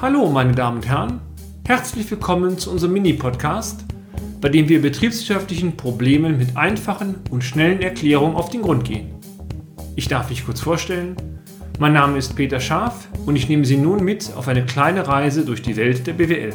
Hallo meine Damen und Herren, herzlich willkommen zu unserem Mini-Podcast, bei dem wir betriebswirtschaftlichen Problemen mit einfachen und schnellen Erklärungen auf den Grund gehen. Ich darf mich kurz vorstellen, mein Name ist Peter Scharf und ich nehme Sie nun mit auf eine kleine Reise durch die Welt der BWL.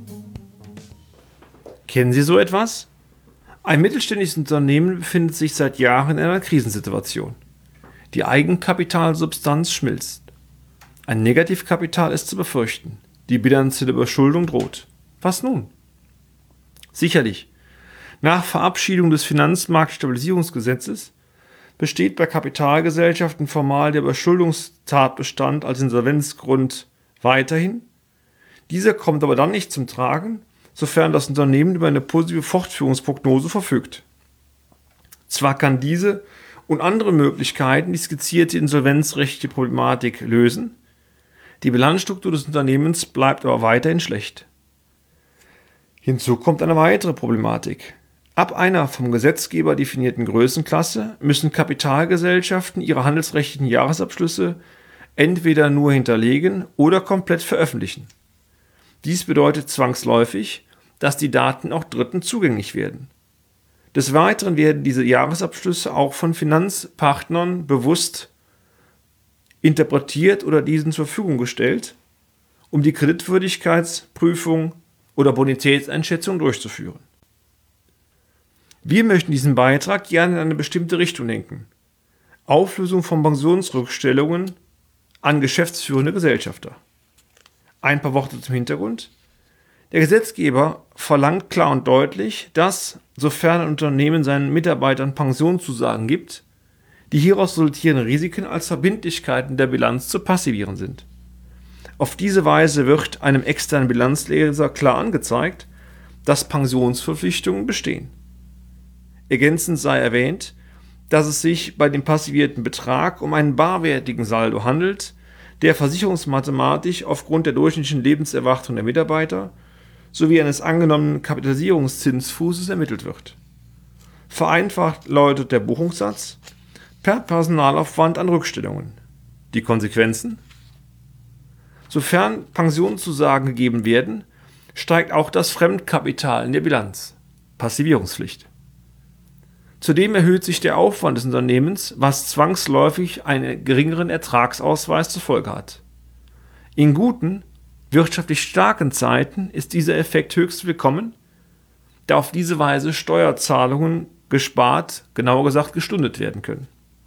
Kennen Sie so etwas? Ein mittelständisches Unternehmen befindet sich seit Jahren in einer Krisensituation. Die Eigenkapitalsubstanz schmilzt. Ein Negativkapital ist zu befürchten. Die bilanzielle Überschuldung droht. Was nun? Sicherlich, nach Verabschiedung des Finanzmarktstabilisierungsgesetzes besteht bei Kapitalgesellschaften formal der Überschuldungstatbestand als Insolvenzgrund weiterhin. Dieser kommt aber dann nicht zum Tragen, sofern das Unternehmen über eine positive Fortführungsprognose verfügt. Zwar kann diese und andere Möglichkeiten die skizzierte insolvenzrechtliche Problematik lösen, die Bilanzstruktur des Unternehmens bleibt aber weiterhin schlecht. Hinzu kommt eine weitere Problematik. Ab einer vom Gesetzgeber definierten Größenklasse müssen Kapitalgesellschaften ihre handelsrechtlichen Jahresabschlüsse entweder nur hinterlegen oder komplett veröffentlichen. Dies bedeutet zwangsläufig, dass die Daten auch Dritten zugänglich werden. Des Weiteren werden diese Jahresabschlüsse auch von Finanzpartnern bewusst interpretiert oder diesen zur Verfügung gestellt, um die Kreditwürdigkeitsprüfung oder Bonitätseinschätzung durchzuführen. Wir möchten diesen Beitrag gerne in eine bestimmte Richtung lenken. Auflösung von Pensionsrückstellungen an geschäftsführende Gesellschafter. Ein paar Worte zum Hintergrund. Der Gesetzgeber verlangt klar und deutlich, dass, sofern ein Unternehmen seinen Mitarbeitern Pensionszusagen gibt, die hieraus resultierenden Risiken als Verbindlichkeiten der Bilanz zu passivieren sind. Auf diese Weise wird einem externen Bilanzleser klar angezeigt, dass Pensionsverpflichtungen bestehen. Ergänzend sei erwähnt, dass es sich bei dem passivierten Betrag um einen barwertigen Saldo handelt, der versicherungsmathematisch aufgrund der durchschnittlichen Lebenserwartung der Mitarbeiter sowie eines angenommenen Kapitalisierungszinsfußes ermittelt wird. Vereinfacht lautet der Buchungssatz per Personalaufwand an Rückstellungen. Die Konsequenzen? Sofern Pensionszusagen gegeben werden, steigt auch das Fremdkapital in der Bilanz. Passivierungspflicht. Zudem erhöht sich der Aufwand des Unternehmens, was zwangsläufig einen geringeren Ertragsausweis zur Folge hat. In guten, wirtschaftlich starken Zeiten ist dieser Effekt höchst willkommen, da auf diese Weise Steuerzahlungen gespart, genauer gesagt gestundet werden können.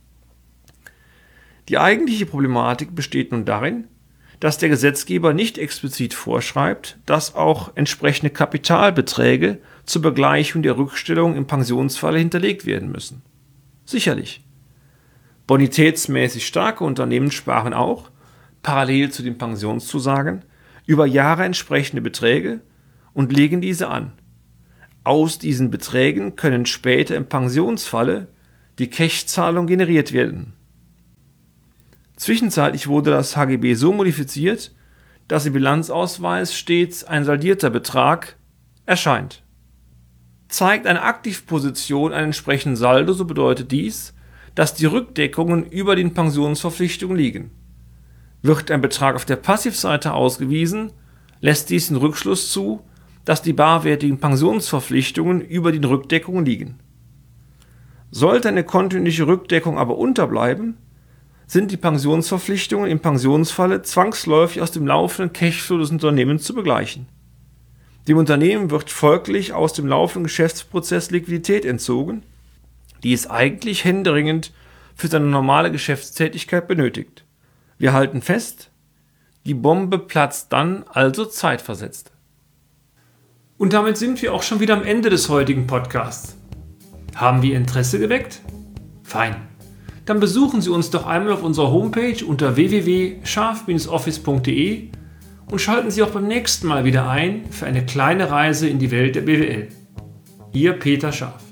Die eigentliche Problematik besteht nun darin, dass der Gesetzgeber nicht explizit vorschreibt, dass auch entsprechende Kapitalbeträge zur Begleichung der Rückstellung im Pensionsfalle hinterlegt werden müssen. Sicherlich. Bonitätsmäßig starke Unternehmen sparen auch, parallel zu den Pensionszusagen, über Jahre entsprechende Beträge und legen diese an. Aus diesen Beträgen können später im Pensionsfalle die Cash-Zahlungen generiert werden. Zwischenzeitlich wurde das HGB so modifiziert, dass im Bilanzausweis stets ein saldierter Betrag erscheint. Zeigt eine Aktivposition einen entsprechenden Saldo, so bedeutet dies, dass die Rückdeckungen über den Pensionsverpflichtungen liegen. Wird ein Betrag auf der Passivseite ausgewiesen, lässt dies den Rückschluss zu, dass die barwertigen Pensionsverpflichtungen über den Rückdeckungen liegen. Sollte eine kontinuierliche Rückdeckung aber unterbleiben, sind die Pensionsverpflichtungen im Pensionsfalle zwangsläufig aus dem laufenden Cashflow des Unternehmens zu begleichen. Dem Unternehmen wird folglich aus dem laufenden Geschäftsprozess Liquidität entzogen, die es eigentlich händeringend für seine normale Geschäftstätigkeit benötigt. Wir halten fest, die Bombe platzt dann also zeitversetzt. Und damit sind wir auch schon wieder am Ende des heutigen Podcasts. Haben wir Interesse geweckt? Fein. Dann besuchen Sie uns doch einmal auf unserer Homepage unter www.scharf-office.de und schalten Sie auch beim nächsten Mal wieder ein für eine kleine Reise in die Welt der BWL. Ihr Peter Scharf.